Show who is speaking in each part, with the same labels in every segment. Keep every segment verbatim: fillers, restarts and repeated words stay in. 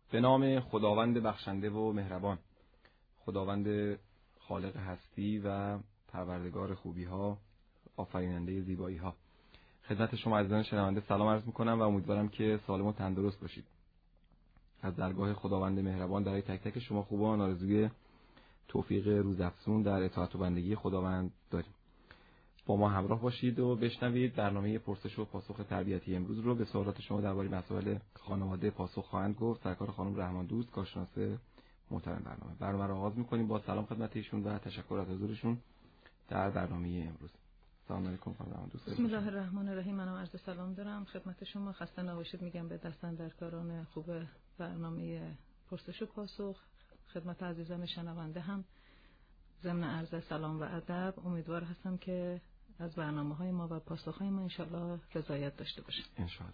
Speaker 1: به نام خداوند بخشنده و مهربان، خداوند خالق هستی و پروردگار خوبی ها، آفریننده زیبایی ها. خدمت شما عزیزان شنونده سلام عرض میکنم و امیدوارم که سالم و تندرست باشید. از درگاه خداوند مهربان برای تک تک شما خوبان آرزوی توفیق روزافزون در اطاعت و بندگی خداوند داریم. با ما همراه باشید و بشنوید برنامه پرسش و پاسخ تربیتی امروز رو. به سوالات شما درباره مسائل خانواده پاسخ خواهند گفت سرکار خانم رحمان دوست، کارشناس محترم برنامه. برنامه رو آغاز می‌کنیم با سلام خدمت ایشون و تشکر از حضورشون در برنامه امروز. سلام علیکم خانم رحمان دوست.
Speaker 2: بسم الله الرحمن الرحیم. منم عرض سلام دارم خدمت شما. خسته نباشید میگم به دستاندرکاران خوب برنامه پرسش و پاسخ. خدمت عزیزان شنونده هم ضمن عرض سلام و ادب امیدوار هستم که از برنامه‌های ما و پاسخ‌های ما انشالله رضایت داشته باشید.
Speaker 1: انشالله.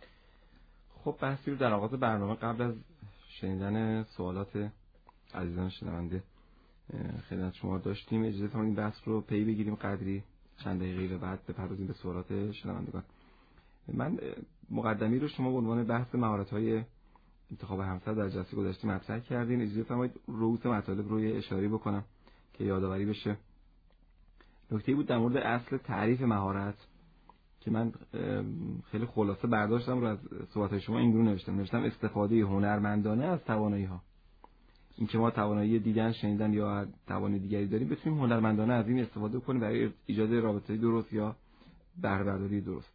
Speaker 1: خب بحثی رو در آغاز برنامه قبل از شنیدن سوالات عزیزان شنونده خدمت شما داشتیم. اجازه کنید این بحث رو پی بگیریم قدری چند دقیقه بعد بپردازیم به سوالات شنوندگان. من مقدمی رو شما به عنوان بحث مهارت‌های انتخاب همسر در جلسه گذشته مطرح کردین. اجازه فرمایید رؤوس مطالب رو اشاره بکنم که یادآوری بشه. نکته بود در مورد اصل تعریف مهارت که من خیلی خلاصه برداشتم رو از صحبت‌های شما اینجوری نوشتم. نوشتم استفاده هنرمندانه از توانایی‌ها. این که ما توانایی دیدن، شنیدن یا توانایی دیگری داریم بتونیم هنرمندانه از این استفاده کنیم برای ایجاد رابطه درست یا بهره برداری درست.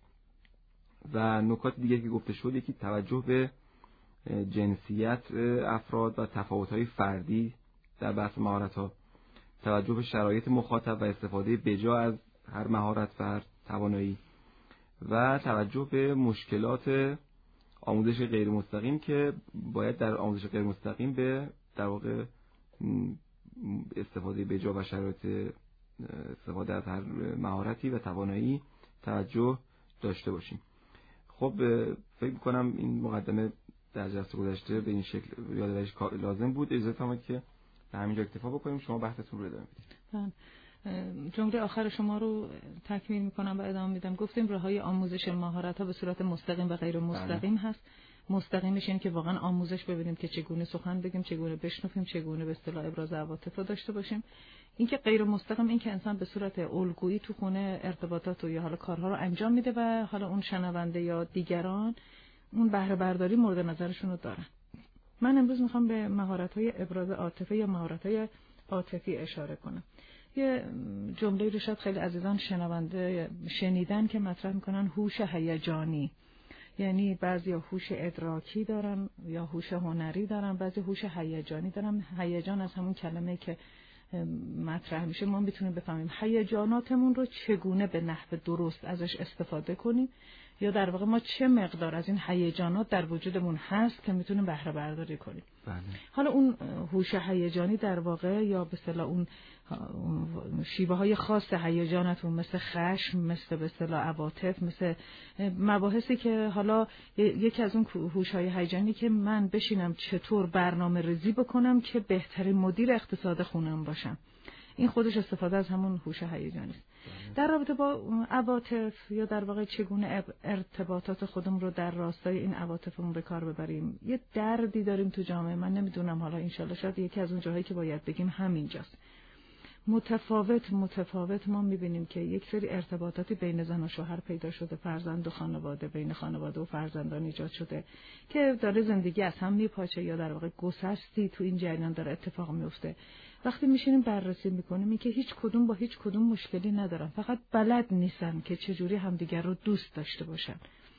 Speaker 1: و نکات دیگه که گفته شد، یکی توجه به جنسیت افراد و تفاوت‌های فردی در بحث مهارت‌ها، توجه به شرایط مخاطب و استفاده بجا از هر مهارت و هر توانایی، و توجه به مشکلات آموزش غیر مستقیم که باید در آموزش غیر مستقیم به در واقع استفاده بجا و شرایط استفاده از هر مهارتی و توانایی توجه داشته باشیم. خب فکر می‌کنم این مقدمه در جلسه گذشته به این شکل یادآوریش لازم بود. اجازه فرمایید که به همینجا اکتفا بکنیم، شما بحثتون رو ادامه بدید.
Speaker 2: جمله آخر شما رو تکمیل میکنم و ادامه میدم. گفتیم راههای آموزش مهارت ها به صورت مستقیم و غیر مستقیم هست. مستقیمش این که واقعا آموزش ببینیم که چگونه سخن بگیم، چگونه بشنویم، چگونه به اصطلاح ابراز عواطف رو داشته باشیم. این که غیر مستقیم این که انسان به صورت الگویی تو خونه ارتباطات و یا حالا کارها رو انجام میده و حالا اون شنونده یا دیگران اون بهره برداری مورد نظرشون رو دارن. من امروز میخوام به مهارت‌های ابراز عاطفه یا مهارت‌های عاطفی اشاره کنم. یه جمله رو شاید خیلی عزیزان شنونده شنیدن که مطرح میکنن هوش هیجانی، یعنی بعضیا هوش ادراکی دارن یا هوش هنری دارن، بعضی هوش هیجانی دارن. هیجان از همون کلمه که مطرح میشه ما میتونیم بفهمیم هیجاناتمون رو چگونه به نحو درست ازش استفاده کنیم یا در واقع ما چه مقدار از این هیجانات در وجودمون هست که میتونیم بهره برداری کنیم.
Speaker 1: بله.
Speaker 2: حالا اون هوش هیجانی در واقع یا به اصطلاح اون شیوه های خاص هیجانتون مثل خشم، مثل به اصطلاح عواطف، مثل مباحثی که حالا یکی از اون هوش های هیجانی که من بشینم چطور برنامه ریزی بکنم که بهترین مدیر اقتصاد خونم باشم، این خودش استفاده از همون هوش هیجانی است. در رابطه با عواطف یا در واقع چگونه ارتباطات خودمون رو در راستای این عواطفمون به کار ببریم، یه دردی داریم تو جامعه. من نمیدونم، حالا انشالله شاید یکی از اون جاهایی که باید بگیم همینجاست. متفاوت متفاوت ما میبینیم که یک سری ارتباطاتی بین زن و شوهر پیدا شده، فرزند و خانواده، بین خانواده و فرزندان ایجاد شده که داره زندگی از هم میپاچه یا در واقع گسستی تو این جریان داره اتفاق میفته. وقتی میشینیم بررسی میکنیم این که هیچ کدوم با هیچ کدوم مشکلی ندارن، فقط بلد نیستن که چجوری همدیگر رو دوست داشته باشن،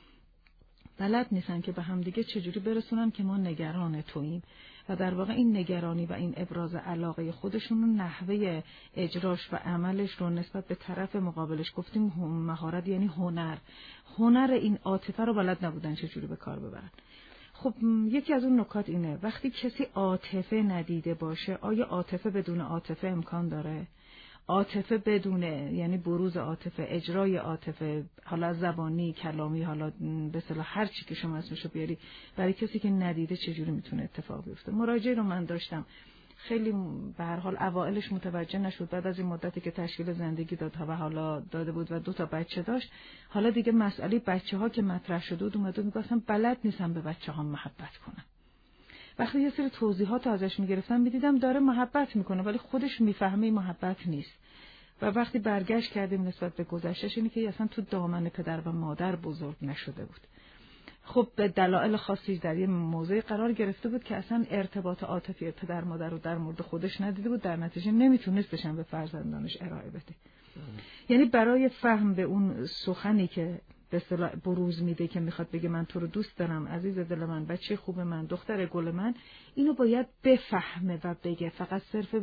Speaker 2: بلد نیستن که به همدیگه چجوری برسونن که ما نگران توییم و در واقع این نگرانی و این ابراز علاقه خودشون رو نحوه اجراش و عملش رو نسبت به طرف مقابلش گفتیم مهارت یعنی هنر هنر این عاطفه رو بلد نبودن چجوری به کار ببرن. خب یکی از اون نکات اینه وقتی کسی عاطفه ندیده باشه، آیا عاطفه بدون عاطفه امکان داره؟ عاطفه بدونه یعنی بروز عاطفه، اجرای عاطفه، حالا زبانی، کلامی، حالا به اصطلاح هر چی که شما اسمشو بیاری، برای کسی که ندیده چجوری میتونه اتفاق بیفته؟ مراجعه رو من داشتم، خیلی به هر حال اوائلش متوجه نشد، بعد از این مدتی که تشکیل زندگی داد و حالا داده بود و دو تا بچه داشت، حالا دیگه مسئله بچه‌ها که مطرح شده بود اومد و میگفتم بلد نیستم به بچه‌ها محبت کنم. وقتی یه سری توضیحات ازش میگرفتم میدیدم داره محبت میکنه ولی خودش میفهمه این محبت نیست. و وقتی برگشت کردیم نسبت به گذشتهش اینه که اصلا تو دامن پدر و مادر بزرگ نشده بود. خب به دلایل خاصی در یه موضعی قرار گرفته بود که اصلا ارتباط عاطفی پدر مادر رو در مورد خودش ندیده بود، در نتیجه نمیتونستش هم به فرزندانش ارائه بده. یعنی برای فهم به اون سخنی که به اصطلاح بروز میده که میخواد بگه من تو رو دوست دارم، عزیز دل من، بچه خوب من، دختر گل من، اینو باید بفهمه و بگه. فقط صرف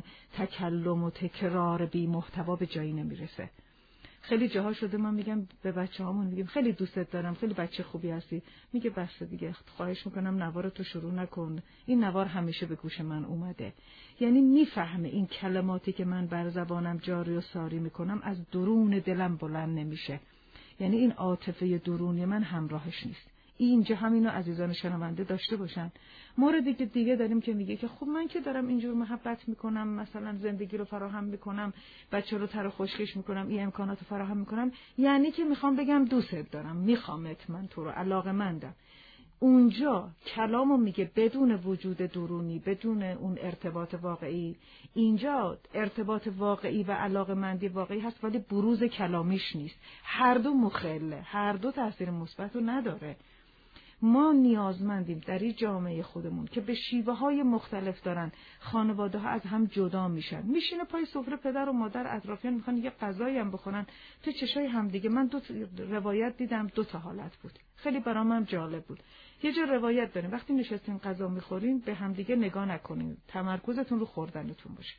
Speaker 2: تکلم و تکرار بی محتوا به جایی نمیرسه. خیلی جاها شده ما میگم به بچه‌هامون میگیم خیلی دوستت دارم، خیلی بچه خوبی هستی، میگه بس دیگه خواهش میکنم نوار تو شروع نکن، این نوار همیشه به گوش من اومده. یعنی میفهمه این کلماتی که من بر زبانم جاری و ساری میکنم از درون دلم بلند نمیشه، یعنی این عاطفه درونی من همراهش نیست. اینجا همینو عزیزان شنونده داشته باشن. موردی که دیگه داریم که میگه که خب من که دارم اینجور محبت میکنم، مثلا زندگی رو فراهم میکنم، بچه رو تر و خشکش میکنم، این امکانات رو فراهم میکنم، یعنی که میخوام بگم دوستت دارم، میخوامت، من تو رو علاقه‌مندم. اونجا کلامو میگه بدون وجود درونی، بدون اون ارتباط واقعی. اینجا ارتباط واقعی و علاقه‌مندی واقعی هست ولی بروز کلامیش نیست. هر دو مخله، هر دو تاثیر مثبت رو نداره. ما نیازمندیم در این جامعه خودمون که به شیوه های مختلف دارن خانواده ها از هم جدا میشن، میشینه پای سفره پدر و مادر اطرافیان میخوان یه غذایی هم بخورن تو چشای هم دیگه. من دو روایت دیدم، دو تا حالت بود، خیلی برام هم جالب بود. یه جا روایت داریم وقتی نشستین غذا میخورین به هم دیگه نگاه نکنین، تمرکزتون رو خوردنتون باشه.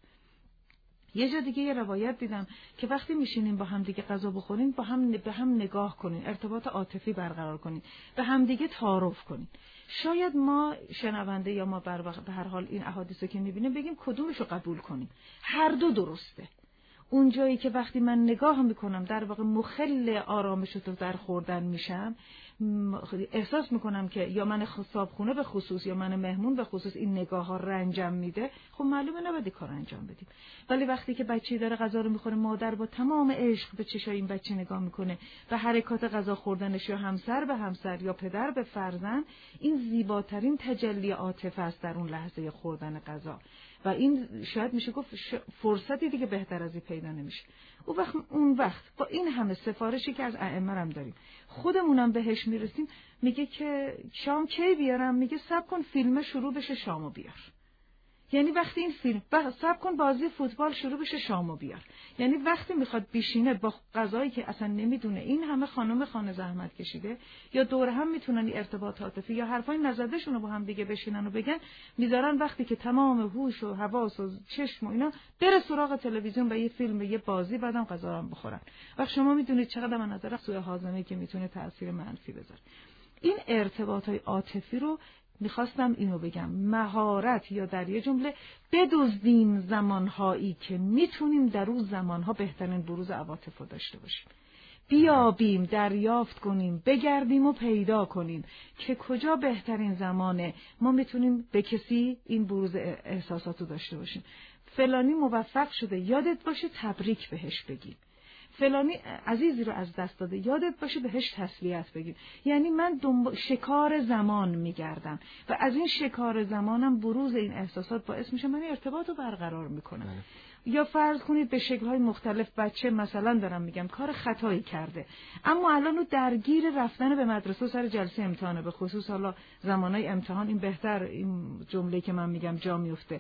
Speaker 2: یه جا دیگه یه روایت دیدم که وقتی میشینین با هم دیگه غذا بخورین با هم به هم نگاه کنین، ارتباط عاطفی برقرار کنین، به هم دیگه تعارف کنین. شاید ما شنونده یا ما بر به هر حال این احادیثو که میبینیم بگیم کدومشو قبول کنیم. هر دو درسته. اون جایی که وقتی من نگاه میکنم در واقع مخل آرامش رو در خوردن میشم، احساس میکنم که یا من صابخونه به خصوص یا من مهمون به خصوص این نگاه ها رنجم میده، خب معلومه نباید کار انجام بدیم. ولی وقتی که بچه‌ای داره غذا رو میخوره، مادر با تمام عشق به چشای این بچه نگاه میکنه، به حرکات غذا خوردنش، یا همسر به همسر یا پدر به فرزند، این زیباترین تجلی عاطفه است در اون لحظه خوردن غذا. و این شاید میشه گفت فرصتی دیگه بهتر از این پیدا نمیشه. اون وقت اون وقت با این همه سفارشی که از ائمه هم داریم خودمونم بهش میرسیم، میگه که شام کی بیارم؟ میگه صبر کن فیلم شروع بشه شامو بیار. یعنی وقتی این فیلم صبر کن بازی فوتبال شروع بشه شامو بیار. یعنی وقتی میخواد بشینه با غذایی که اصلا نمیدونه این همه خانم خانه زحمت کشیده یا دور هم میتونن ارتباط عاطفی یا حرفای نزدشون رو با هم دیگه بشینن و بگن، میذارن وقتی که تمام هوش و حواس و چشم و اینا بره سراغ تلویزیون و یه فیلم و یه بازی، بعدم غذا رو بخورن. وقت شما میدونید چقدر من نظر سوء هاضمه که میتونه تاثیر منفی بذاره. این ارتباطای عاطفی رو میخواستم اینو بگم، مهارت یا در یه جمله بدزدیم زمانهایی که میتونیم در اون زمانها بهترین بروز عواطف رو داشته باشیم. بیابیم، دریافت کنیم، بگردیم و پیدا کنیم که کجا بهترین زمانه ما میتونیم به کسی این بروز احساسات رو داشته باشیم. فلانی موفق شده، یادت باشه تبریک بهش بگیم. فلانی عزیزی رو از دست داده، یادت باشه بهش تسلیت بگیم. یعنی من دنبال شکار زمان میگردم و از این شکار زمانم بروز این احساسات باعث میشه من ارتباط رو برقرار میکنم. یا فرض کنید به شکل‌های مختلف بچه مثلا دارم میگم کار خطایی کرده، اما الان رو درگیر رفتن به مدرسه سر جلسه امتحانه، به خصوص حالا زمانهای امتحان این بهتر این جمله که من میگم جا میفته.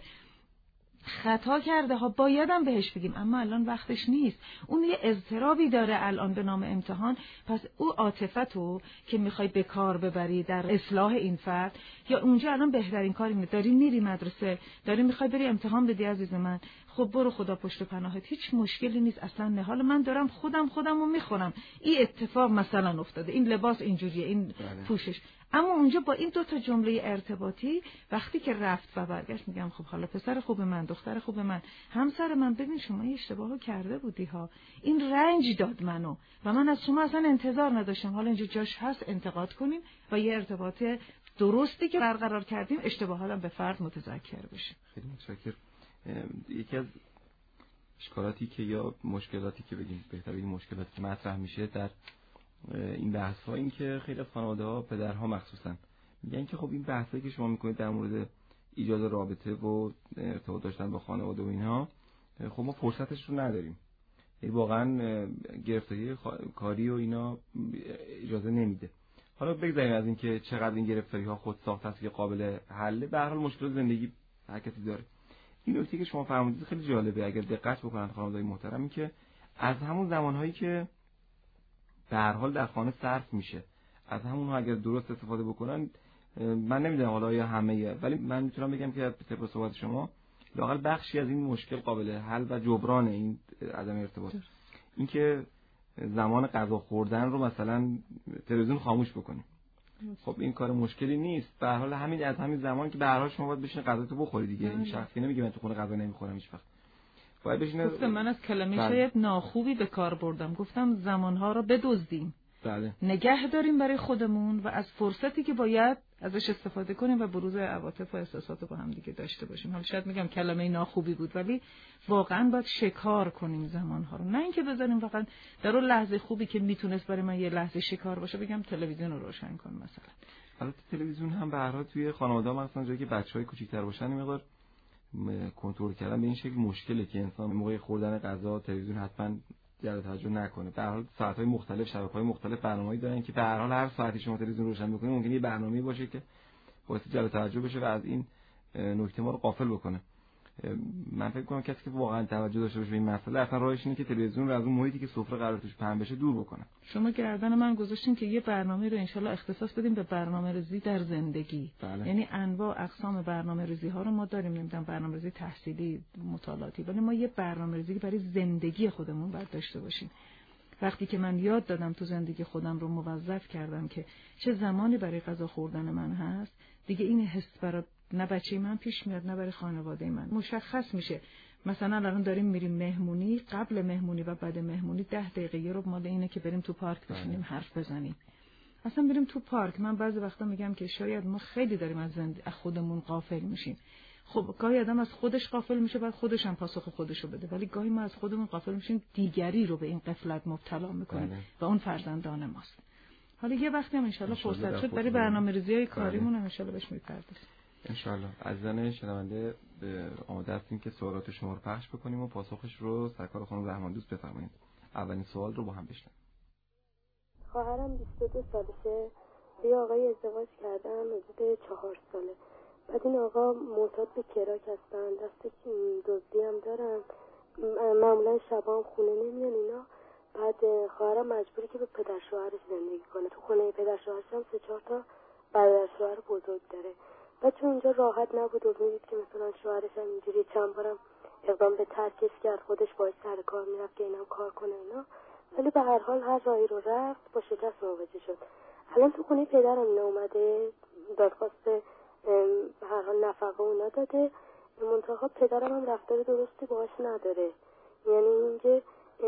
Speaker 2: خطا کرده ها، بایدم بهش بگیم، اما الان وقتش نیست. اون یه اضطرابی داره الان به نام امتحان، پس او عاطفتو که میخوای به کار ببری در اصلاح این فرد، یا اونجا الان بهترین کاری اینه، داری میری مدرسه، داری میخوای بری امتحان بدی عزیز من، خب برو خدا پشت پناهت، هیچ مشکلی نیست اصلا. نه حالا من دارم خودم خودمو میخورم، این اتفاق مثلا افتاده، این لباس اینجوریه، این پوشش، اما اونجا با این دو تا جمله ارتباطی وقتی که رفت و برگشت میگم خب حالا پسر خوب من، دختر خوب من، همسر من، ببین شما یه اشتباهو کرده بودی ها، این رنج داد منو و من از شما اصلا انتظار نداشتم، حالا اینجا جاش هست انتقاد کنیم و یه ارتباط درستی که برقرار کردیم اشتباهاتم به فرد متذکر بشه.
Speaker 1: خیلی متشکرم. یکی از اشکالاتی که یا مشکلاتی که بگیم بهتر بگیم مشکلاتی که مطرح میشه در این بحث ها این که خیلی از خانواده ها، پدرها مخصوصا یعنی که خب این بحثایی که شما میکنید در مورد ایجاد رابطه و ارتباط داشتن با خانواده و اینها، خب ما فرصتش رو نداریم. یعنی واقعا گرفتاری کاری و اینا اجازه نمیده. حالا بگذاریم از این که چقدر این گرفتاری ها خود ساخته است که قابل حله، به هر حال مشکل زندگی هر کسی داره. این نکته که شما فرمودید خیلی جالبه اگر دقت بکنن خانواده‌های محترم، این که از همون زمانهایی که به هر حال در خانه صرف میشه، از همونها اگر درست استفاده بکنن، من نمیدونم حالا یا همه، ولی من میتونم بگم که طبق صحبت شما لااقل بخشی از این مشکل قابل حل و جبران این عدم ارتباط. این که زمان غذا خوردن رو مثلا تلویزیون خاموش بکنیم، خب این کار مشکلی نیست. به هر حال همین از همین زمان که به هر حال شما باید بشین غذاتو بخوری دیگه. این شخصی نمیگه من تو خونه غذا نمیخورم هیچ وقت. باید بشین.
Speaker 2: گفتم من از کلمه شاید ناخوبی به کار بردم، گفتم زمانها رو بدزدیم.
Speaker 1: بله.
Speaker 2: نگه داریم برای خودمون و از فرصتی که باید ازش استفاده کنیم و بروز عواطف و احساسات رو با هم دیگه داشته باشیم. حالا شاید میگم کلمه ناخوبی بود، ولی واقعا باید شکار کنیم زمانها رو، نه اینکه بذاریم واقعا در اون لحظه خوبی که میتونست برای من یه لحظه شکار باشه بگم تلویزیون رو روشن کن مثلا.
Speaker 1: البته تلویزیون هم به هر حال توی خانواده‌ها مثلا جایی که بچه‌های کوچیک‌تر باشن مقدار کنترل کردن به این شکل مشکله که انسان موقع خوردن غذا تلویزیون حتما جلب توجه نکنه. به هر حال ساعت‌های مختلف، شبکه‌های مختلف برنامه‌ای دارن که به هر حال هر ساعتی شما تلویزیون روشن بکنید ممکنه یه برنامه‌ای باشه که باعث جلب توجه بشه و از این نکته ما رو غافل بکنه. من فکر کنم کسی که واقعا توجه داشته باشه به این مسئله اصلا راهش اینه که تلویزیون رو از اون محیطی که سفره قرار توش پهن بشه دور بکنه.
Speaker 2: شما گردن من گذاشتین که یه برنامه رو انشالله اختصاص بدیم به برنامه‌ریزی در زندگی.
Speaker 1: بله.
Speaker 2: یعنی انواع اقسام برنامه‌ریزی ها رو ما داریم، نمیدونم برنامه‌ریزی تحصیلی، مطالعاتی، ولی ما یه برنامه‌ریزی برای زندگی خودمون باید داشته باشیم. وقتی که من یاد دادم تو زندگی خودم رو موظف کردم که چه زمانی برای غذا خوردن من هست، دیگه این حس برای نه بچه من پیش میاد نه برای خانواده من. مشخص میشه مثلا الان داریم میریم مهمونی، قبل مهمونی و بعد مهمونی ده دقیقه یه رو مال اینه که بریم تو پارک بشینیم حرف بزنیم. اصلا بریم تو پارک. من بعضی وقتا میگم که شاید ما خیلی داریم از زندگی خودمون غافل میشیم. خب گاهی آدم از خودش غافل میشه بعد خودش هم پاسخ خودشو بده، ولی گاهی ما از خودمون غافل میشیم دیگری رو به این غفلت مبتلا میکنیم و اون فرزندان ماست. حالا یه وقتی هم ان شاءالله فرصت شد برای برنامه‌ریزی‌های کاریمون هم ان شاءالله بهش میپردازیم.
Speaker 1: ان شاءالله. عزیزان شنونده آماده هستیم که سوالات شما رو پخش بکنیم و پاسخش رو سرکار خانم رحمان‌دوست بفرمایید. اولین سوال رو با هم بشنویم.
Speaker 3: خواهرم بیست و دو سالشه، یه آقای ازدواج کردن حدود چهار ساله. بعد این آقا معتاد به کراک هستن، دست دزدی هم دارن، معمولا شبا هم خونه نمیان اینا. بعد خواهرم مجبوری که به پدر شوهرش زندگی کنه. تو خونه پدر شوهرش هم سه چهار تا برادر شوهر بزرگ داره. بعد چون اونجا راحت نبود و میدید که مثلا شوهرش هم اینجوری، چند بارم اقدام به ترکش کرد، خودش باید سر کار میرفت که اینم کار کنه اینا، ولی به هر حال هر راهی رو رفت با شکست مواجه شد. الان تو خونه پدرم اینا اومده، دادخواست به هر حال نفقه اونا داده، منتها پدرم هم رفتار درستی باهاش نداره. یعنی اینکه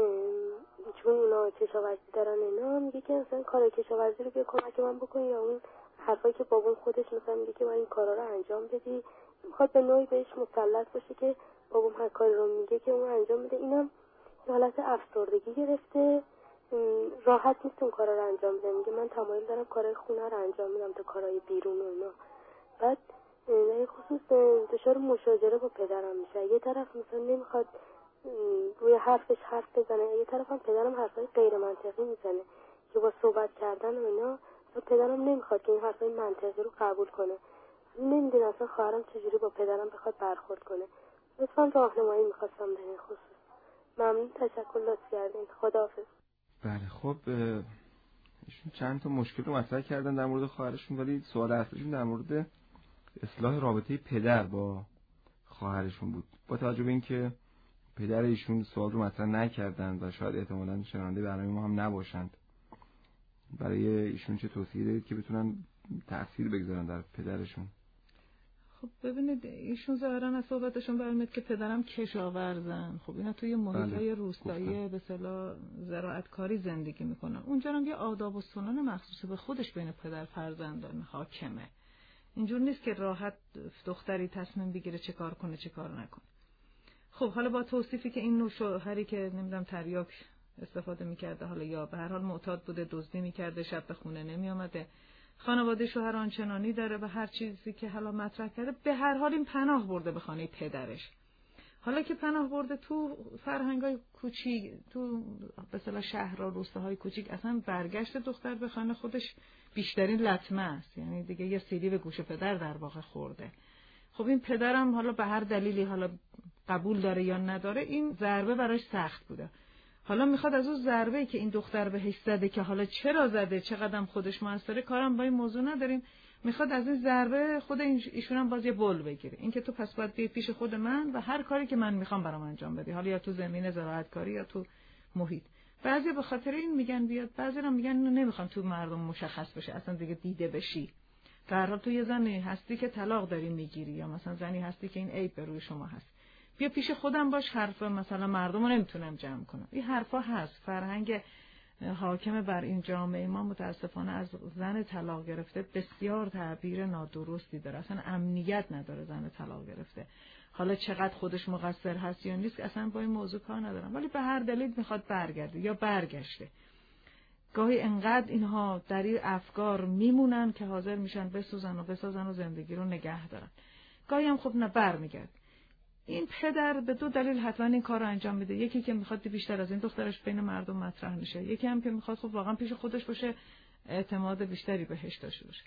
Speaker 3: چون اونا کشاورزی دارن اینا، میگه که مثلا کار کشاورزی رو بیا کمک من بکن، یا اون حرفایی که بابون خودش مثلا میگه که من این کارا رو انجام بدی، میخواد به نوعی بهش مسلط باشه که بابام هر کاری رو میگه که اون انجام بده. اینم یه حالت افسردگی گرفته، راحت نیست اون کارا رو انجام بده. میگه من تمایل دارم کارهای خونه رو انجام میدم تا کارهای بیرون و اینا. بعد نه خصوص دچار مشاجره با پدرم میشه. یه طرف مثلا نمیخواد روی حرفش حرف بزنه، یه طرف هم پدرم حرفای غیر منطقی میزنه که با صحبت کردن و اینا پدرم نمیخواد که این حرفای منطقی رو قبول کنه. نمیدونه اصلا خواهرم چجوری با پدرم بخواد برخورد کنه. لطفاً راهنمایی میخواستم در این خصوص. ممنون، تشکر، لطف کردین. خداحافظ.
Speaker 1: بله خب ایشون چند تا مشکل رو مطرح کردن در مورد خواهرشون، ولی سوال اصلیشون در مورد اصلاح رابطه پدر با خواهرشون بود. با توجه به اینکه پدر ایشون سوال رو مطرح نکردن و شاید احتمالاً شنونده برنامه ما هم نباشند، برای ایشون چه توصیه دارید که بتونن تأثیر بگذارن در پدرشون؟
Speaker 2: خب ببینید ایشون ظاهرا از صحبتشون برمیاد که پدرم کشاورزن. خب اینا توی محیطای روستایی به اصطلاح زراعتکاری زندگی میکنن. اونجا هم یه آداب و سنن مخصوص به خودش بین پدر فرزندان حاکمه. اینجور نیست که راحت دختری تصمیم بگیره چه کار کنه چه کار نکنه. خب حالا با توصیفی که این نوع شوهری که نمیدونم تریاک استفاده میکرده، حالا یا به هر حال معتاد بوده، دزدی میکرده، شب به خونه نمیامده، خانواده شوهر آنچنانی داره و هر چیزی که حالا مطرح کرده، به هر حال این پناه برده به خانه پدرش. حالا که پناه برده تو فرهنگای کوچیک، تو به اصطلاح شهرها، روستاهای کوچیک، اصلا برگشت دختر به خانه خودش بیشترین لطمه است. یعنی دیگه یه سیلی به گوش پدر در واقع خورده. خب این پدرم حالا به هر دلیلی، حالا قبول داره یا نداره، این ضربه براش سخت بوده. حالا میخواد از اون ضربه‌ای که این دختر بهش زده، که حالا چرا زده، چقدرم خودش موثره، کارم با این موضوع نداریم، میخواد از این ضربه خود ایشون هم باز یه بول بگیره. این که تو پس باید بیای پیش خود من و هر کاری که من میخوام برام انجام بدی، حالا یا تو زمینه زراعتکاری یا تو محیط. بعضی به خاطر این میگن بیاد، بعضی هم میگن نمیخوام تو مردم مشخص بشه، اصلا دیگه دیده بشی. در حال تو یه زنی هستی که طلاق داری میگیری، یا مثلا زنی هستی که این عیب به روی شما هست، بیا پیش خودم باش، حرف مثلا مردم رو نمیتونم جمع کنم. این حرفا هست. فرهنگ حاکم بر این جامعه ما متاسفانه از زن طلاق گرفته بسیار تعبیر نادرستی داره. اصلا امنیت نداره زن طلاق گرفته. حالا چقدر خودش مقصر هست یا نیست اصلا با این موضوع کار ندارم، ولی به هر دلیل میخواد برگرده یا برگشته. گاهی انقدر اینها در این افکار میمونن که حاضر میشن بسوزن و بسازن و زندگی رو نگه دارن. گاهی هم خب نه برمیگرد. این پدر به دو دلیل حتما این کار رو انجام میده. یکی که میخواد بیشتر از این دخترش بین مردم مطرح نشه، یکی هم که میخواد خب واقعا پیش خودش باشه، اعتماد بیشتری بهش داشته باشه.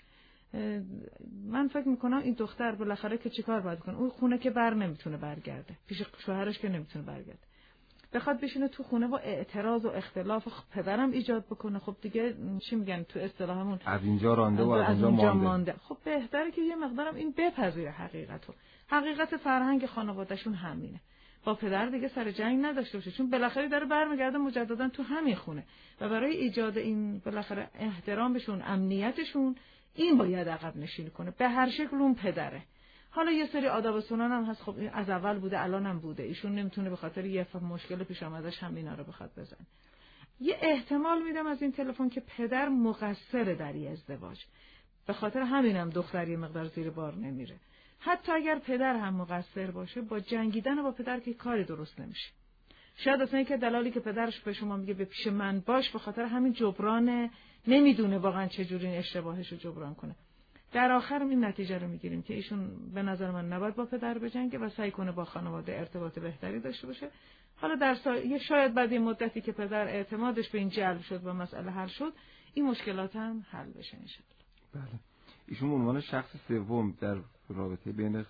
Speaker 2: من فکر میکنم این دختر بالاخره که چیکار باید کنه؟ اون خونه که بر نمیتونه برگرده، پیش شوهرش که نمیتونه برگرده، بخواد بشینه تو خونه و اعتراض و اختلاف پدرم ایجاد بکنه. خب دیگه چی میگن تو اصطلاحمون
Speaker 1: از اینجا رانده و از, از اینجا مانده.
Speaker 2: مانده. خب بهتره که یه مقدارم این بپذیره حقیقتو. حقیقت فرهنگ خانوادهشون همینه. با پدر دیگه سر جنگ نداشته باشه، چون بالاخره داره برمیگرده مجددا تو همین خونه و برای ایجاد این بالاخره احترامشون، امنیتشون، این باید عقب نشینی کنه به هر شکل. اون پدره. حالا یه سری آداب و سنن هم هست، خب این از اول بوده الان هم بوده، ایشون نمیتونه به خاطر یه مشکل پیش آمدش هم اینا رو بخواد بزنه. یه احتمال میدم از این تلفن که پدر مقصر در این ازدواج، به خاطر همینم دختر یه مقدار زیر بار نمیره. حتی اگر پدر هم مقصر باشه، با جنگیدن با پدر که کاری درست نمیشه. شاید اصلا اینکه دلالی که پدرش به شما میگه به پیش من باش، به خاطر همین جبران، نمیدونه واقعا چجوری این اشتباهش رو جبران کنه. در آخر این نتیجه رو میگیریم که ایشون به نظر من نباید با پدر بجنگه و سعی کنه با خانواده ارتباط بهتری داشته باشه. حالا در سا... شاید بعد این مدتی که پدر اعتمادش به این جلب شد و مسئله حل شد، این مشکلات هم حل بشه ان شاء الله.
Speaker 1: بله. ایشون به عنوان شخص سوم در رابطه بین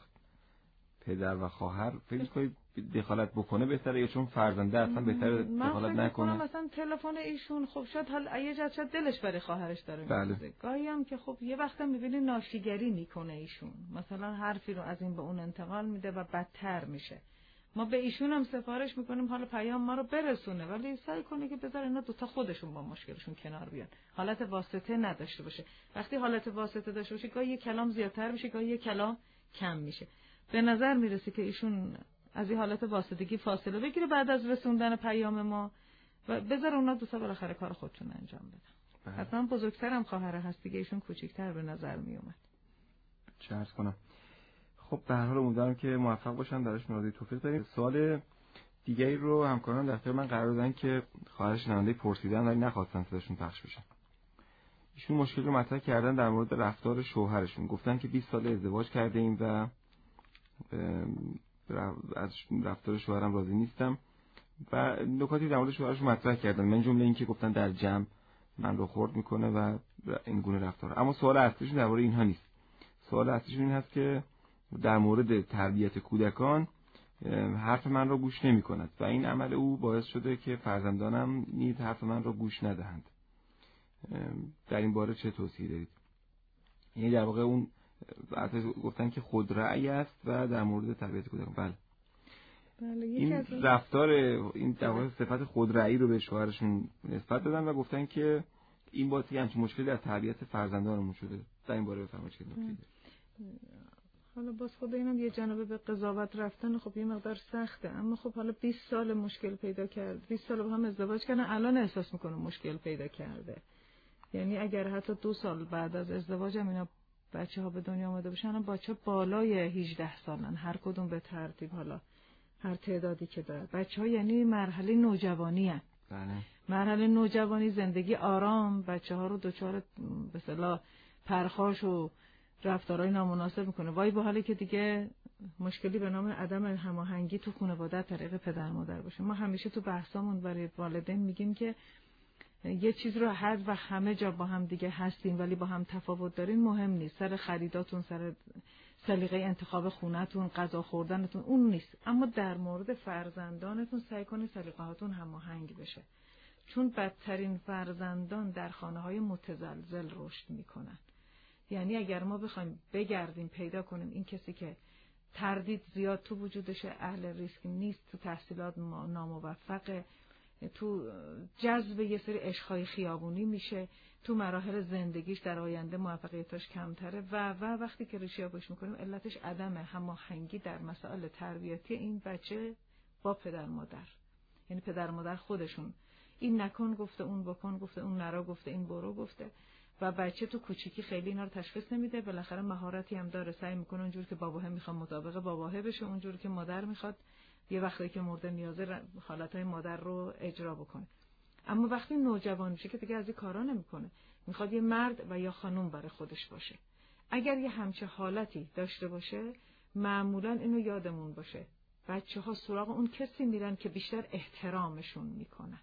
Speaker 1: پدر و خواهر فکر می‌کنید دخالت بکنه بهتره یا چون فرزنده اصلا بهتره دخالت نکنه؟
Speaker 2: من مثلا تلفن ایشون خب شاید حال یه جا شاید دلش برای خواهرش داره
Speaker 1: بله.
Speaker 2: می‌سوزه. گاهی هم که خب یه وقتا می‌بینی ناشیگری میکنه ایشون، مثلا حرفی رو از این به اون انتقال میده و بدتر میشه. ما به ایشون هم سفارش میکنیم حالا پیام ما رو برسونه، ولی سعی کنه که بذار اینا دوتا خودشون با مشکلشون کنار بیان، حالت واسطه نداشته باشه. وقتی حالت واسطه داشته باشه گاهی یه کلام زیادتر میشه، گاهی یه کلام کم میشه. به نظر میرسه که ایشون از این حالت واسطگی فاصله بگیره بعد از رسوندن پیام ما و بذار اونا دوتا بالاخره کار خودشون انجام بدن. حتما بزرگترم خواهر هست دیگه، ایشون کوچیک‌تر به نظر میومد.
Speaker 1: چه عرض کنم. خب به هر حال امیدوارم که موفق باشن، درش مرادی توفیق داریم. سوال دیگری رو همکاران در اختیار من قرار دادن که خواهر شنونده پرسیدن ولی نخواستن صداشون پخش بشه. ایشون مشکل رو مطرح کردن در مورد رفتار شوهرشون. گفتن که بیست سال ازدواج کرده ایم و از رفتار شوهرم راضی نیستم و نکاتی در مورد شوهرشون مطرح کردن، من جمله این که گفتن در جمع من رو خورد میکنه و این گونه رفتار. اما سوال اصلیشون در مورد اینها نیست. سوال اصلیشون این هست که در مورد تربیت کودکان حرف من را گوش نمی کند و این عمل او باعث شده که فرزندانم نیز حرف من را گوش ندهند. در این باره چه توصیه‌ای دارید؟ یعنی در واقع اون گفتن که خود رأی است و در مورد تربیت کودکان. بله.
Speaker 2: بله
Speaker 1: این رفتار این در واقع صفت خود رأی رو به شوهرشون نسبت دادن و گفتن که این باعث همچین مشکلی در تربیت فرزندانمون شده. در این باره بفرمایید چه نکته‌ای دارید؟
Speaker 2: حالا باز خود اینم یه جنبه به قضاوت رفتن خب یه مقدار سخته، اما خب حالا بیست سال مشکل پیدا کرد، بیست سال با هم ازدواج کردن، الان احساس میکنه مشکل پیدا کرده. یعنی اگر حتی دو سال بعد از ازدواج هم اینا بچه ها به دنیا آمده باشن، بچه بالای هجده سالن هر کدوم به ترتیب، حالا هر تعدادی که داره بچه ها، یعنی مرحله نوجوانی هست.
Speaker 1: بله.
Speaker 2: مرحله نوجوانی، زندگی آرام بچه ها رو دوچار به اصطلاح پرخاش و رفتارهای نامناسب میکنه. وای به حالی که دیگه مشکلی به نام عدم هماهنگی تو خانواده طریق پدر مادر باشه. ما همیشه تو بحثامون برای والدین میگیم که یه چیز رو هر و همه جا با هم دیگه هستین ولی با هم تفاوت دارین مهم نیست. سر خریداتون، سر سلیقه انتخاب خونه‌تون، غذا خوردنتون اون نیست. اما در مورد فرزندانتون سعی کنید سلیقه هاتون هماهنگ بشه. چون بدترین فرزندان در خانه‌های متزلزل رشد میکنن. یعنی اگر ما بخوایم بگردیم پیدا کنیم این کسی که تردید زیاد تو وجودشه، اهل ریسک نیست، تو تحصیلات ناموفقه، تو جذب یه سری عشق‌های خیابونی میشه، تو مراحل زندگیش در آینده موفقیتاش کمتره و و وقتی که ریشه آبش میکنیم علتش عدم هماهنگی در مسائل تربیتی این بچه با پدر مادر. یعنی پدر مادر خودشون این نکن گفته، اون بکن گفته، اون نرا گفته، این برو گفته و بچه تو کوچیکی خیلی اینا رو تشخیص نمیده. بالاخره مهارتی هم داره، سعی میکنه اونجوری که باباه میخواد مطابق باباه بشه، اونجوری که مادر میخواد یه وقتی که مورد نیازه حالتهای مادر رو اجرا بکنه. اما وقتی نوجوان میشه که دیگه از این کارا نمیکنه، میخواد یه مرد و یا خانم برای خودش باشه. اگر یه همچه حالتی داشته باشه معمولا اینو یادمون باشه، بچه‌ها سراغ اون کسی میرن که بیشتر احترامشون میکنن.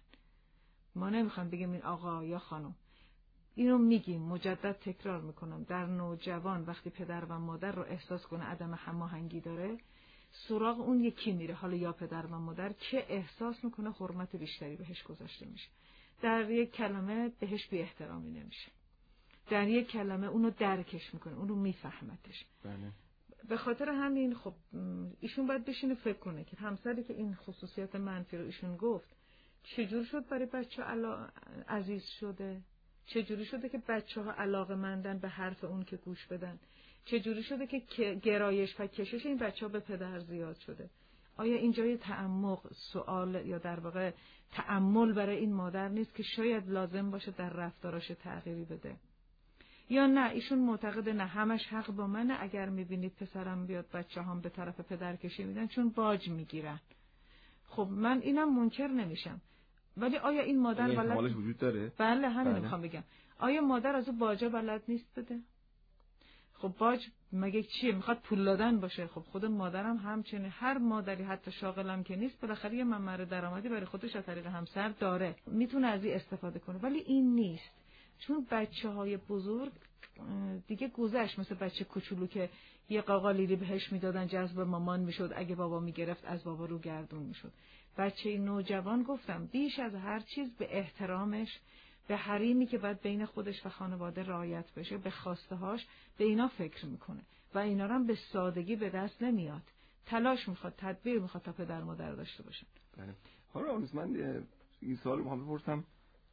Speaker 2: ما نمیخوام بگیم این آقا یا خانم، اینو میگیم، مجدد تکرار میکنم، در نوجوان وقتی پدر و مادر رو احساس کنه عدم هماهنگی داره سراغ اون یکی میره، حالا یا پدر و مادر، که احساس میکنه حرمت بیشتری بهش گذاشته میشه. در یک کلمه بهش بی احترامی نمیشه، در یک کلمه اونو درکش میکنه، اونو میفهمتش.
Speaker 1: بله.
Speaker 2: به خاطر همین خب ایشون باید بشینه فکر کنه که همسری که این خصوصیات منفی رو ایشون گفت چجور شد برای بچه علا... عزیز شده، چجوری شده که بچه‌ها علاقه‌مندن به حرف اون که گوش بدن، چجوری شده که گرایش و کشش این بچه‌ها به پدر زیاد شده. آیا اینجا یه تعمق سوال یا در واقع تأمل برای این مادر نیست که شاید لازم باشه در رفتاراش تغییری بده؟ یا نه ایشون معتقده نه همش حق با منه، اگر میبینید پسرم بیاد بچه‌هام به طرف پدر کشی میدن چون باج میگیرن. خب من اینم منکر نمیشم، ولی آیا این مادر بلد
Speaker 1: احتمالش وجود داره؟
Speaker 2: بله همین
Speaker 1: بله.
Speaker 2: میخوام بگم، آیا مادر از اون باجا بلد نیست بده؟ خب باج مگه چیه؟ میخواد پول دادن باشه. خب خود مادرم همچنین، هر مادری حتی شاغلم که نیست بالاخره یه منبع درآمدی برای خودش از طریق همسر داره، میتونه از این استفاده کنه، ولی این نیست. چون بچه‌های بزرگ دیگه گذشت، مثل بچه کوچولو که یه قاقالیلی بهش میدادن جذب مامان میشد، اگه بابا میگرفت از بابا رو گردون میشد. بچه نوجوان گفتم بیش از هر چیز به احترامش، به حریمی که باید بین خودش و خانواده رعایت بشه، به خواسته‌هاش، به اینا فکر میکنه و اینا رو هم به سادگی به دست نمیاد. تلاش میخواد، تدبیر میخواد تا پدر مادر داشته باشن.
Speaker 1: بله. حالا من این سوال میخوام بپرسم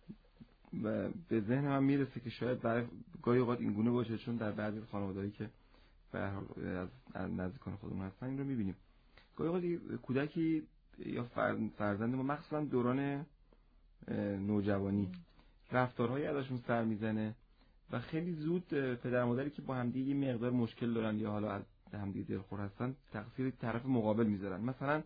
Speaker 1: و به ذهن من میرسه که شاید برای گاهی اوقات این گونه باشه، چون در بعضی خانواده‌ای که به هر حال از نزدیکان خودمون هستن این رو میبینیم. گاهی اوقات کودکی یا فرزند ما مخصوصا دوران نوجوانی رفتارهایی ازشون سر میزنه و خیلی زود پدر مادری که با همدیگه یه مقدار مشکل دارن یا حالا از همدیگه دلخور هستن تقصیر طرف مقابل میذارن. مثلا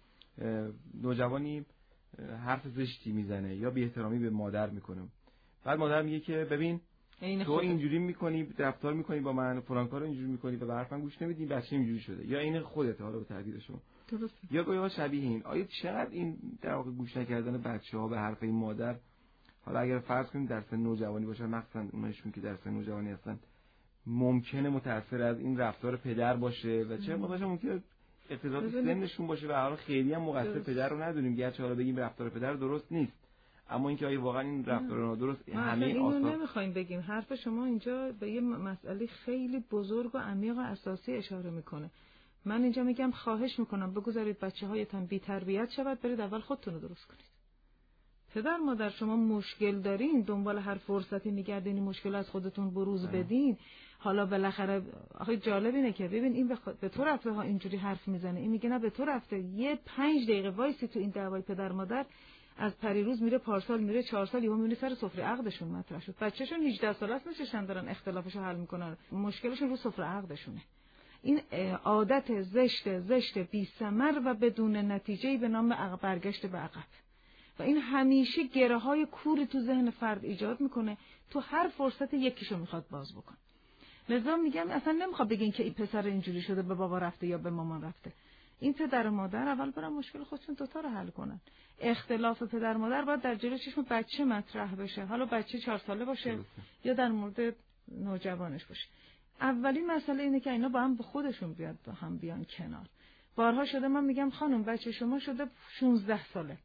Speaker 1: نوجوانی حرف زشتی میزنه یا بی احترامی به مادر میکنه، بعد مادر میگه که ببین تو اینجوری میکنی، رفتار میکنی با من، فلان کارو اینجوری میکنی و به حرفم گوش نمیدی، بچه اینجوری شده، یا این خودت حالا به تعبیر شما.
Speaker 2: درست.
Speaker 1: یا گاهی شبیه این. آیا چقدر این در واقع گوش نکردن بچه‌ها به حرف این مادر، حالا اگر فرض کنیم در سن نوجوانی باشه، مخصوصا اونایشون که در سن نوجوانی هستن، ممکنه متأثر از این رفتار پدر باشه و چه باشه ممکنه اقتضاعات سنشون باشه و حالا خیلی هم مقصر پدر رو ندونیم، گرچه حالا بگیم رفتار پدر درست نیست، اما اینکه آیا واقعا این رفتار نادرست همه
Speaker 2: اینو
Speaker 1: آثار
Speaker 2: نمیخوایم بگیم. حرف شما اینجا به یه مسئله خیلی بزرگ و عمیق و اساسی اشاره میکنه. من اینجا میگم خواهش میکنم بگذارید بچه‌هایتون بی تربیت شود، برید اول خودتون رو درست کنید. پدر مادر شما مشکل دارین، دنبال هر فرصتی میگردین این مشکل از خودتون بروز بدین. حالا بالاخره آخه جالب اینه که ببین این به تو رفته ها اینجوری حرف میزنه، این میگه نه به تو رفته. یه پنج دقیقه وایسی تو این دعوای پدر مادر، از پریروز میره پارسال میره چهار سال یهو میونه سر سفره عقدشون مطرح شد. بچه‌شون هجده ساله است نشستن دارن اختلافشو حل میکنن، مشکلشون رو سفره عقدشونه. این عادت زشت زشت بی ثمر و بدون نتیجه‌ای به نام برگشت به عقب و این همیشه گره های کوری تو ذهن فرد ایجاد میکنه، تو هر فرصت یکیشو میخواد باز بکن. لذا میگم اصلا نمیخواد بگین که این پسر اینجوری شده به بابا رفته یا به مامان رفته. این پدر و مادر اول برن مشکل خودشون دوتا رو حل کنن. اختلاف پدر و مادر باید در جلوی چشم بچه مطرح بشه، حالا بچه چهار ساله باشه یا در مورد نوجوانش باشه. اولین مسئله اینه که اینا با هم به خودشون بیاد با هم بیان کنار. بارها شده من میگم خانم بچه شما شده شانزده ساله،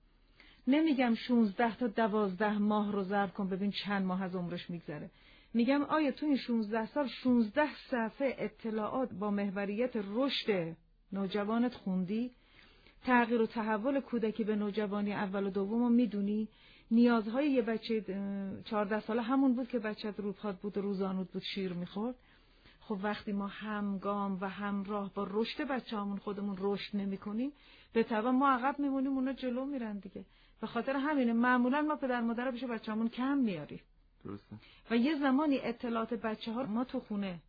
Speaker 2: نمیگم شانزده تا دوازده ماه رو ضرب کن ببین چند ماه از عمرش میگذره. میگم آیا تو این شانزده سال شانزده صفحه اطلاعات با محوریت رشد نوجوانت خوندی؟ تغییر و تحول کودکی به نوجوانی اول و دوم رو میدونی؟ نیازهای یه بچه چهارده ساله همون بود که بچه روپاد بود و روزانود بود شیر میخورد؟ خب وقتی ما همگام و همراه با رشد بچه‌هامون خودمون رشد نمی‌کنیم، به تبع ما عقب میمونیم، اونا جلو میرن دیگه. به خاطر همینه معمولا ما پدر مادر پیش بچه‌هامون کم میاریم.
Speaker 1: درسته. و
Speaker 2: یه زمانی اطلاعات بچه‌ها ما تو خونه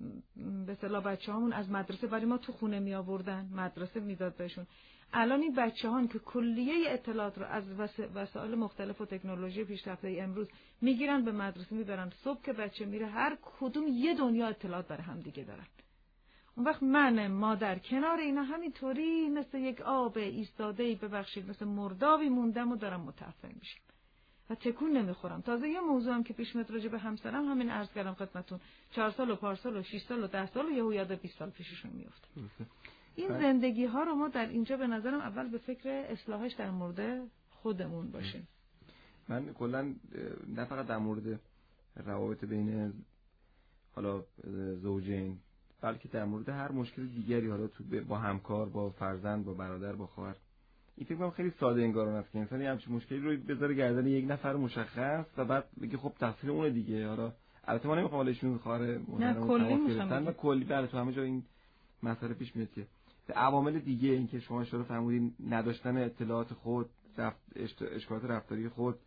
Speaker 2: به اصطلاح بچه‌هامون از مدرسه برای ما تو خونه می آوردن، مدرسه میداد بهشون. الان این بچه‌هان که کلیه اطلاعات رو از وسایل مختلف و تکنولوژی پیشرفته امروز میگیرن به مدرسه میبرن، صبح که بچه میره هر کدوم یه دنیا اطلاعات برای هم دیگه دارن. اون وقت من مادر کنار اینا همینطوری مثل یک آب ایستاده‌ای ببخشید مثل مردابی موندم و دارم متعفن میشم و تکون نمیخورم. تازه یه موضوع هم که پیش میاد راجع به همسرم همین عرض کردم خدمتتون، چهار سال و پارسال و شش سال و ده سال و یهو یاد بیست سال پیششون میفته. این بله. زندگی ها رو ما در اینجا به نظرم اول به فکر اصلاحش در مورد خودمون باشیم.
Speaker 1: من کلا نه فقط در مورد روابط بین حالا زوجین، بلکه در مورد هر مشکل دیگری، حالا تو با همکار، با فرزند، با برادر، با خواهر، این فکر کنم خیلی ساده انگارانه است که انسان همچین مشکلی رو بذاره گردن یک نفر مشخص و بعد بگه خب تقصیر اونه دیگه. حالا البته ما نمیخوام حالشون خواهر
Speaker 2: محترم تماس گرفتن
Speaker 1: و کلی بله تو همه جا این مسئله پیش میاد که به عوامل دیگه، این که شما اشاره فرمودین نداشتن اطلاعات خود، رفت اشکالات رفتاری خود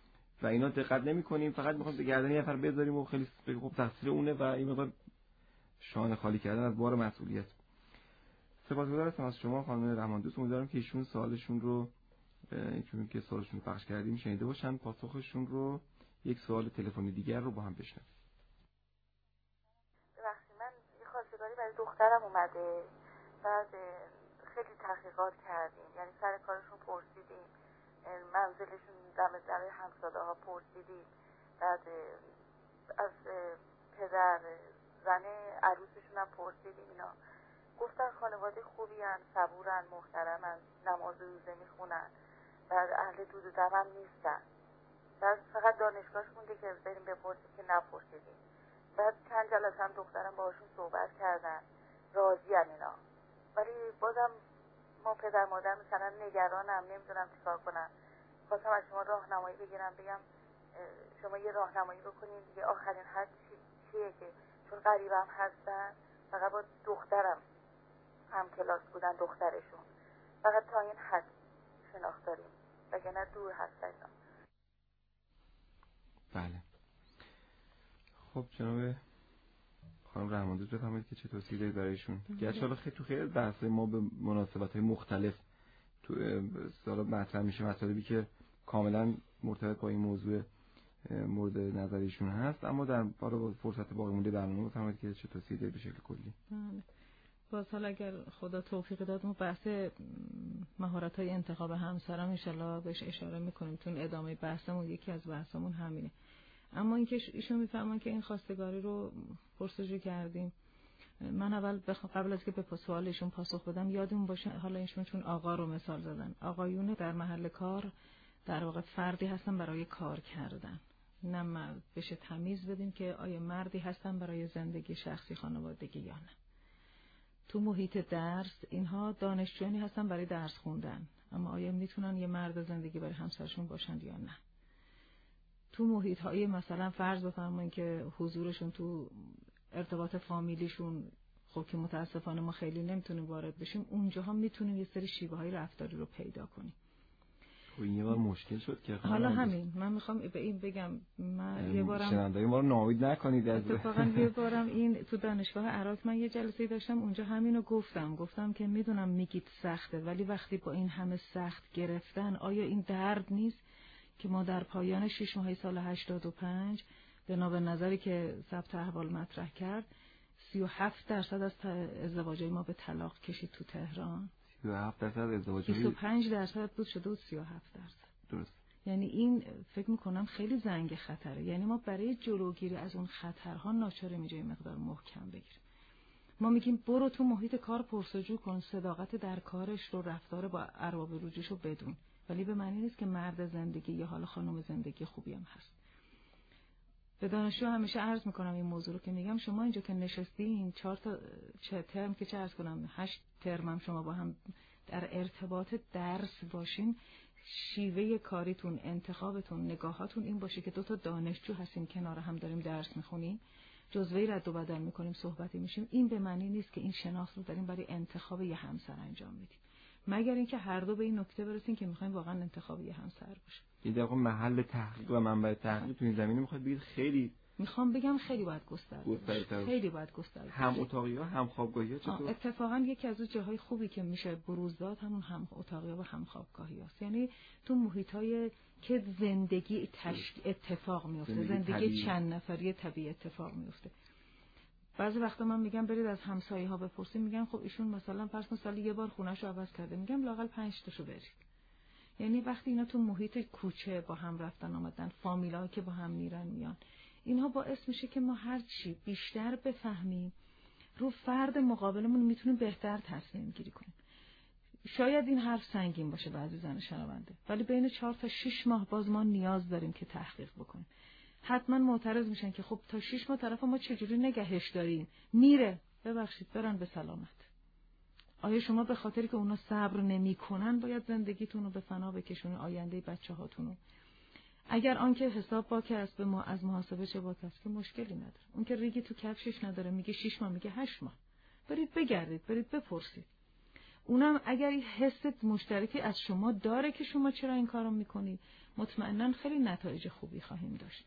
Speaker 1: و اینا دقت نمی‌کنیم، فقط می‌خوام به گردن یه نفر بذاریم و خیلی بگیم خب تقصیر اونه و این مقدار شانه خالی کردن از بار مسئولیت. سپاسگزارم از شما خانم رحمان‌دوست. امیدوارم که ایشون سوالشون رو چون که سوالشون رو پخش کردیم شنیده باشن، پاسخشون رو یک سوال تلفنی دیگر رو با هم بشنویم.
Speaker 4: ببخشید من یه خواستگاری برای دخترم اومده، بعد خیلی تحقیقات کردیم، یعنی سر کارشون پرسیدیم، منزلشون دم در همساله ها پرسیدیم، بعد از پدر زن عروسشون هم پرسیدیم. اینا گفتن خانواده خوبی هن، صبورن، محترمن، نماز روزه میخونن، بعد اهل دود و دم هم نیستن. بعد فقط دانشگاهش مونده که بریم بپرسیم که نپرسیدیم. بعد چند جلسه هم دخترم باهاشون صحبت کردن، راضی ان اینا، ولی بازم ما پدر مادر مثلا نگرانم، نمیدونم چیکار کنم. خواستم از شما راهنمایی بگیرم، بگم شما یه راهنمایی بکنین دیگه، آخرین حد چی چیه که چون قریبم هستن، فقط با دخترم هم کلاس بودن دخترشون، فقط تا این حد شناخت داریم وگرنه دور هستن اینا.
Speaker 1: بله. خب جناب خانم رحمان‌دوست بفرمایید که چه توصیه‌ای دارید برایشون؟ گرچه حالا خیلی تو خیلی بحث ما به مناسبت‌های مختلف تو سوال مطرح میشه، مطالبی که کاملا مرتبط با این موضوع مورد نظر ایشون هست، اما در بالا فرصت باقی مونده برنامه بفرمایید که چه توصیه‌ای دارید به شکل کلی.
Speaker 2: بله. باز حالا اگر خدا توفیق داد ما بحث مهارت‌های انتخاب همسرم ان شاءالله بهش اشاره می‌کنیم، چون ادامه بحثمون یکی از بحثمون همینه. اما اینکه ایشون میفهمن که این خواستگاری رو پرسجو کردیم، من اول قبل از که به سوالشون پاسخ بدم یادمون باشه حالا ایشون چون آقا رو مثال زدن، آقایون در محل کار در واقع فردی هستن برای کار کردن، نه مرد. بشه تمیز بدیم که آیا مردی هستن برای زندگی شخصی خانوادگی یا نه. تو محیط درس اینها دانشجویانی هستن برای درس خوندن، اما آیا میتونن یه مرد زندگی برای همسرشون باشن یا نه؟ تو محیط های مثلا فرض بفرمایید که حضورشون تو ارتباط فامیلیشون، خب که متاسفانه ما خیلی نمیتونیم وارد بشیم، اونجاها میتونیم یه سری شیوه های رفتاری رو پیدا کنیم.
Speaker 1: خب این یه بار مشکل شد که
Speaker 2: حالا همین من میخوام به این بگم، من یه بارم
Speaker 1: شنوندگان ما رو ناامید نکنید. از
Speaker 2: اتفاقا یه بارم این تو دانشگاه عراق من یه جلسه داشتم، اونجا همینو گفتم گفتم که میدونم میگید سخته، ولی وقتی با این همه سخت گرفتن، آیا این درد نیست که ما در پایان شش ماه سال هشتاد و پنج بنا به نظری که ثبت احوال مطرح کرد سی و هفت درصد از ازدواجای ما به طلاق کشید تو تهران.
Speaker 1: سی و هفت درصد ازدواجای
Speaker 2: بیست و پنج درصد بود شده بود سی و هفت درصد.
Speaker 1: درست.
Speaker 2: یعنی این فکر میکنم خیلی زنگ خطره. یعنی ما برای جلوگیری از اون خطرها ناچاره میجای مقدار محکم بگیریم. ما میگیم برو تو محیط کار پرسجو کن، صداقت در کارش رو، رفتار با ارباب رجوعش رو بدون، ولی به معنی نیست که مرد زندگی یا حالا خانم زندگی خوبی هم هست. به دانشجو همیشه عرض میکنم این موضوع رو که میگم شما اینجا که نشستین چهار تا چه ترم که چه عرض کنم هشت ترم هم شما با هم در ارتباط درس باشین، شیوه کاریتون، انتخابتون، نگاهاتون این باشه که دو تا دانشجو هستیم کنار هم داریم درس میخونیم، جزوه‌ای رد و بدل میکنیم، صحبتی میشیم. این به معنی نیست که این شناخت رو داریم برای انتخاب یه همسر انجام میدیم، مگر اینکه هر دو به این نکته برسیم که میخوایم واقعا انتخاب یه همسر باشه.
Speaker 1: این در واقع محل تحقیق و منبع تحقیق تو این زمینه میخواد بگید خیلی
Speaker 2: میخوام بگم خیلی باید گسترده بشه. خیلی باید گسترده
Speaker 1: هم اتاقی‌ها هم خوابگاهی‌ها چطور؟
Speaker 2: اتفاقا یکی از اون جاهای خوبی که میشه بروز داد همون هم اتاقی‌ها و هم خوابگاهی‌هاست. یعنی تو محیط‌های که زندگی تشک اتفاق میفته، زندگی, زندگی طبیعی. چند نفری طبیعی اتفاق میفته. بعضی وقتا من میگم برید از همسایه‌ها بپرسید، میگن خب ایشون مثلا فرض کن سالی یه بار خونه‌شو عوض کرده، میگم لااقل پنج تاشو برید. یعنی وقتی اینا تو محیط کوچه با هم رفتن آمدن، فامیل‌ها که با هم میرن میان، اینها باعث میشه که ما هر چی بیشتر بفهمیم رو فرد مقابلمون میتونیم بهتر تصمیم گیری کنیم. شاید این حرف سنگین باشه به عزیزان شنونده، ولی بین چهار تا شش ماه باز ما نیاز داریم که تحقیق بکنیم. حتما معترض میشن که خب تا شش ماه طرف ما چجوری نگهش داریم؟ میره، ببخشید برن به سلامت. آیا شما به خاطری که اونا صبر نمیکنن باید زندگیتون رو به فنا بکشونی، آینده بچه هاتون رو؟ اگر آنکه حساب باک است به ما از محاسبه چه باک است که مشکلی نداره. اون که ریگی تو کفشش نداره میگه شش ماه، میگه هشت ماه. برید بگردید، برید بپرسید. اونم اگر این حس مشترکی از شما داره که شما چرا این کارو میکنید، مطمئناً خیلی نتایج خوبی خواهیم داشت.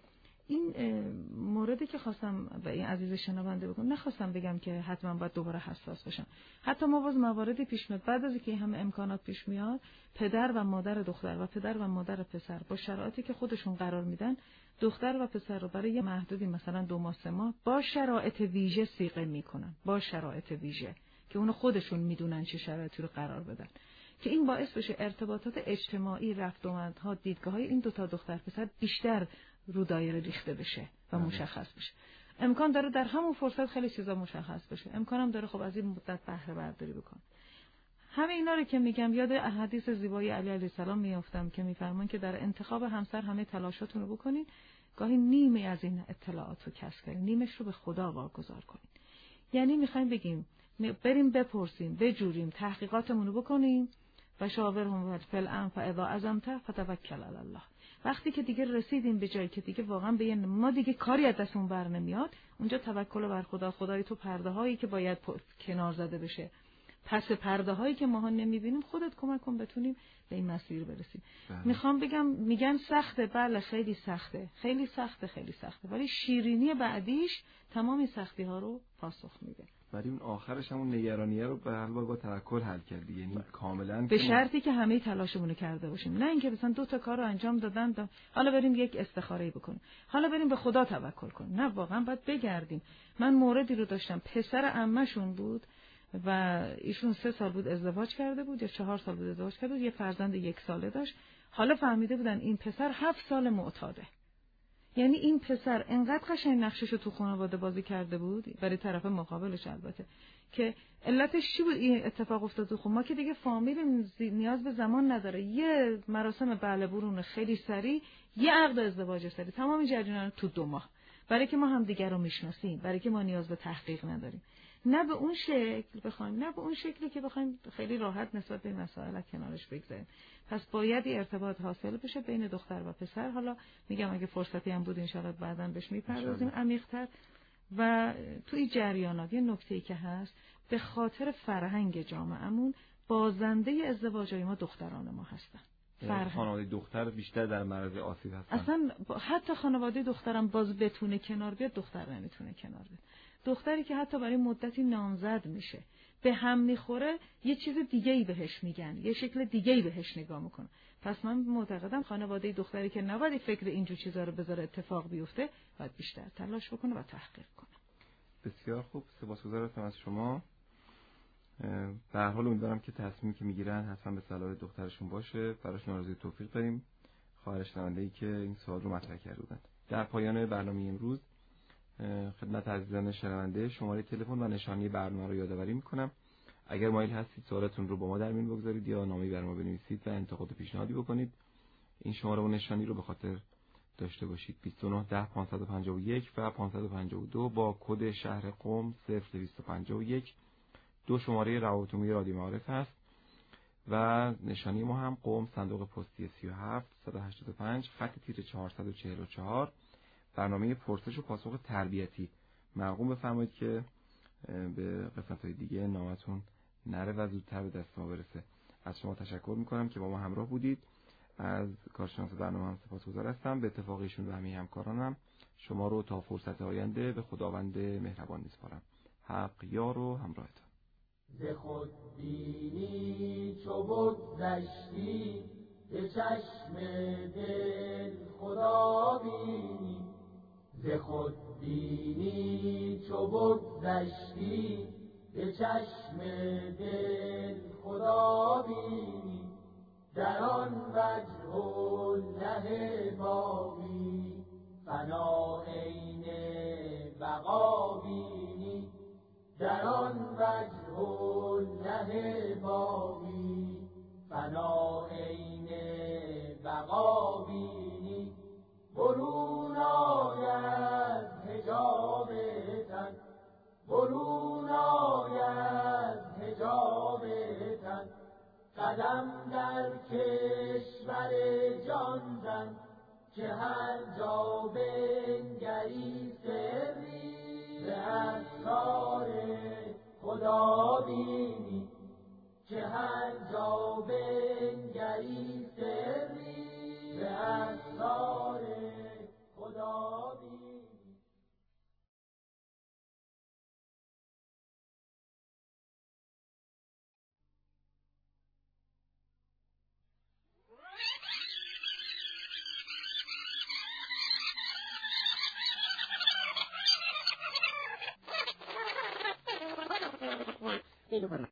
Speaker 2: این موردی که خواستم به این عزیز شنونده بگم، نخواستم بگم که حتما باید دوباره حساس باشم. حتی ما باز مواردی پیش میاد بعد از اینکه همه امکانات پیش میاد، پدر و مادر دختر و پدر و مادر پسر با شرایطی که خودشون قرار میدن، دختر و پسر رو برای یه محدودی مثلا دو ماه سه ماه با شرایط ویژه صیغه میکنن، با شرایط ویژه که اونو خودشون میدونن چه شرایطی رو قرار بدن، که این باعث بشه ارتباطات اجتماعی، رفت و آمدها، دیدگاه‌های این دو تا دختر پسر بیشتر رو دایره ریخته بشه و مشخص بشه. امکان داره در همون فرصت خیلی چیزا مشخص بشه، امکانم داره خب از این مدت بهره برداری بکنه. همه اینا رو که میگم یاد حدیث زیبای علی علیه السلام میافتم که میفرمان که در انتخاب همسر همه تلاشاتون رو بکنین، گاهی نیمه از این اطلاعات رو کسب کنین، نیمش رو به خدا واگذار کنین. یعنی میخوایم بگیم بریم بپرسیم، بجوریم، تحقیقاتمون رو بکنیم و شاورهم فی الامر فاذا عزمت فتوکل علی الله. وقتی که دیگه رسیدیم به جایی که دیگه واقعا به ما دیگه کاری از دستمون بر نمیاد، اونجا توکل بر خدا. خدای تو پرده هایی که باید کنار زده بشه، پس پرده هایی که ماها نمیبینیم، خودت کمک کن بتونیم به این مسیر برسیم. بله. میخوام بگم میگن سخته، بله خیلی سخته، خیلی سخته، خیلی سخته، ولی شیرینی بعدیش تمام سختی ها رو پاسخ میده.
Speaker 1: ولی اون آخرش همون نگرانیه رو به حال با توکل حل کردی، یعنی کاملا
Speaker 2: به شرطی که همه تلاشمون کرده باشیم، نه اینکه مثلا دو تا کار رو انجام دادن دا... حالا بریم یک استخاره بکنیم، حالا بریم به خدا توکل کنیم. نه، واقعا باید بگردیم. من موردی رو داشتم، پسر عمه‌شون بود و ایشون سه سال بود ازدواج کرده بود یا چهار سال بود ازدواج کرده بود، یه فرزند یک ساله داشت. حالا فهمیده بودن این پسر هفت سال معتاده. یعنی این پسر انقدر قشنگ نقششو تو خانواده بازی کرده بود برای طرف مقابلش، البته که علتش چی بود این اتفاق افتاد. خب ما که دیگه فامیل نیاز به زمان نداره، یه مراسم بله برون خیلی سریع، یه عقد ازدواج سریع، تمام این جریان تو دو ماه، برای که ما هم دیگر رو میشناسیم، برای که ما نیاز به تحقیق نداریم. نه به اون شکل بخوایم، نه به اون شکلی که بخوایم خیلی راحت نسبت به مسائل کنارش بگذاریم. پس باید ارتباط حاصل بشه بین دختر و پسر. حالا میگم اگه فرصتی هم بود ان شاءالله بعداً بهش میپردازیم عمیق‌تر. و تو این جریانات یه نکته‌ای که هست، به خاطر فرهنگ جامعهمون بازنده ازدواجای ما دختران ما هستن.
Speaker 1: خانواده دختر بیشتر در معرض آسیب هستن.
Speaker 2: اصلا حتی خانواده دخترم باز بتونه کنار بیاد، دختر نمیتونه کنار بیاد. دختری که حتی برای مدتی نامزد میشه، به هم میخوره یه چیز دیگه ای بهش میگن، یه شکل دیگه ای بهش نگاه میکنن. پس من معتقدم خانواده دختری که نباید فکر اینجور چیزا رو بذاره اتفاق بیفته باید بیشتر تلاش بکنه و تحقیق کنه.
Speaker 1: بسیار خوب، سپاسگزارم از شما. به هر حال امیدوارم که تصمیمی که میگیرن حتما به صلاح دخترشون باشه. براشون آرزوی توفیق داریم. خواهر شنونده‌ای که این سوال رو مطرح کرده بودند. در پایان برنامه امروز خدمت عزیزان شنونده شماره تلفن و نشانی برنامه رو یادآوری میکنم. اگر مایل هستید سوالاتون رو با ما در میون بگذارید یا نامه‌ای بر ما بنویسید و انتقاد و پیشنهادی بکنید، این شماره و نشانی رو به خاطر داشته باشید: بیست و نه ده پانصد و پنجاه و یک و پانصد و پنجاه و دو با کد شهر قم صفر دویست و پنجاه و یک. دو شماره روابط عمومی رادیو معارف هست و نشانی ما هم قم، صندوق پستی سی و هفت صد و هشتاد و پنج، خط تیر چهارصد و چهل و چهار. برنامه پرسش و پاسخ تربیتی. مقوم بفرمایید که به قسمت‌های دیگه نامتون نره و زودتر به دست ما برسه. از شما تشکر میکنم که با ما همراه بودید. از کارشناس برنامه هم سپاسگزار هستم. به اتفاق ایشون و همه همکارانم شما رو تا فرصت آینده به خداوند مهربان میسپارم. حق یار و همراهتان.
Speaker 5: ز خود بینی چو بگذشتی به چشم دل خدا بینی. ز خود بینی چو بگذشتی به چشم دل خدا بینی. در آن وجه الله باقی فنا عین بقا بینی. در آن وجه الله باقی فنا عین بقا بینی. برون آید حجاب تن، برون آید حجاب تن. قدم در کشور جان زن که هر جا بنگری سری به اسرار خدا بینی. که هر جا بنگری سری به اسرار خدا بینی.
Speaker 6: Digo, bueno.